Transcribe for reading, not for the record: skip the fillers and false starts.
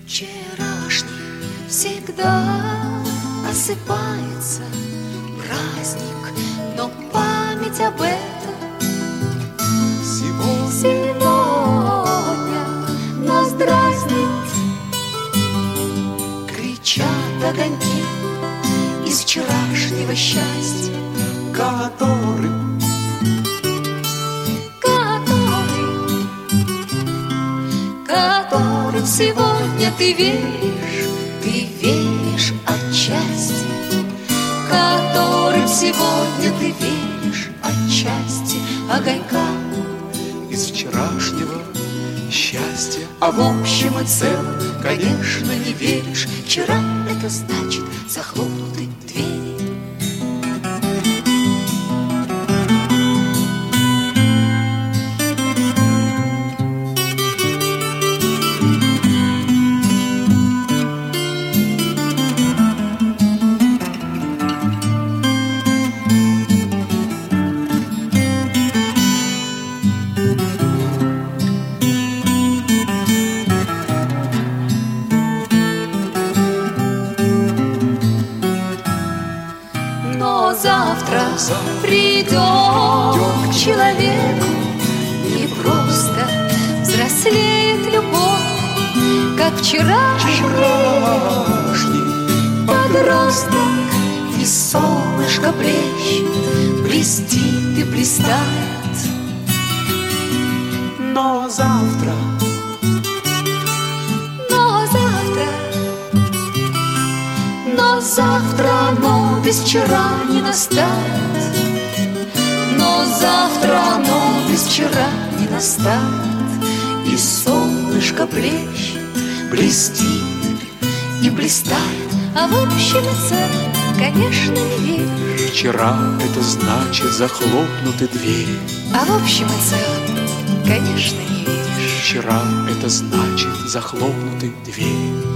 Вчерашний всегда осыпается праздник, но память об этом сегодня нас дразнит. Кричат огоньки из вчерашнего счастья, которым сегодня ты веришь отчасти, которым сегодня ты веришь отчасти, огонька из вчерашнего счастья. А в общем и целом, конечно, не веришь. Вчера — это значит захлопнуты двери. Но завтра придет к человеку не просто взрослеет любовь, как вчерашний подросток, и солнышко блещет, блестит и блистает. Но завтра оно без вчера не настанет. Но завтра оно без вчера не настанет. И солнышко блещет, блестит и блистает. А в общем и целом, конечно, не веришь. вчера — это значит захлопнуты двери. А в общем и целом, конечно, не веришь. Вчера — это значит захлопнуты двери.